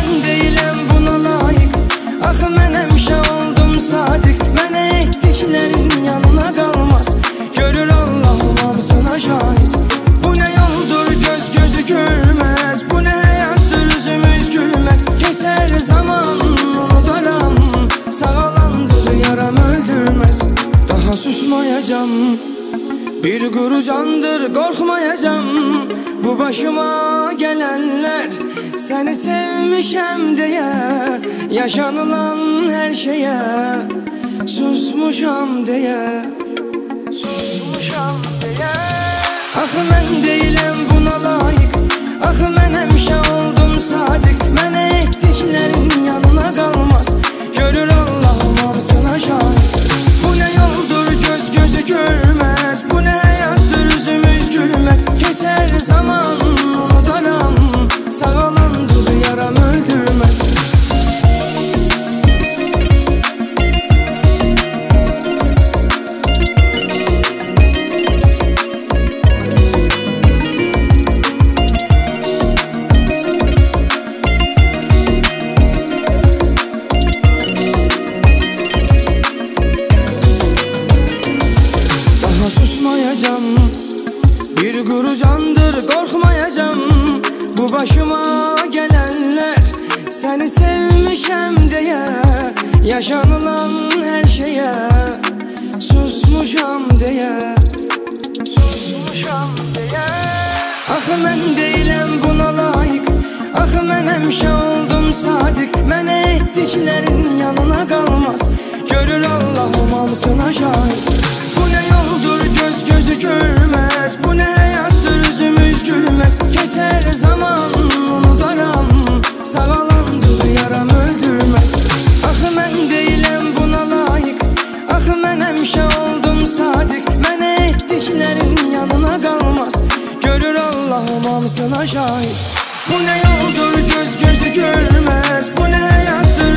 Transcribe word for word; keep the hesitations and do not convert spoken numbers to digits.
mən deyiləm buna layiq. Axı mən həmişə oldum sadiq. Mənə etdiklərin yanına qalmaz. Görür Allahım hamısına şahid. Bu nə yoldur göz gözü görməz. Bu nə həyatdır üzümüz gülməz. Keçər zaman unudaram. Sağalandır yaram öldürməz. Daha susmayacam. Bir quru candır qorxmayacam. Bu başıma gələnlər səni sevmişəm deyə. Yaşanılan hər şeyə susmuşam deyə. Susmuşam deyə. Axı mən deyiləm buna layiq. Axı mən həmişə oldum sadiq. Mənə etdiklərin yanına qalmaz. Görür Allahım hamısına şahid. Bu nə yoldur göz gözü görməz. Bu nə həyatdır üzümüz gülməz. Keçər zaman unudaram. Sağalandır yaram öldürməz. Susmayacam. Bir quru candır qorxmayacam. Bu başıma gələnlər səni sevmişəm deyə. Yaşanılan hər şeyə susmuşam deyə. Susmuşam deyə. Axı mən deyiləm buna layiq. Axı mən həmişə oldum sadiq. Mənə etdiklərin yanına qalmaz. Görür Allahım hamısına şahid. Bu nə yoldur göz gözü görməz. Bu nə həyatdır üzümüz gülməz. Keçər zaman unudaram. Sağalandır yaram öldürməz. Axı mən deyiləm buna layiq. Axı mən həmişə oldum sadiq. Mənə etdiklərin yanına qalmaz. Görür Allahım hamısına şahid. Bu nə yoldur göz gözü görməz. Bu nə həyatdır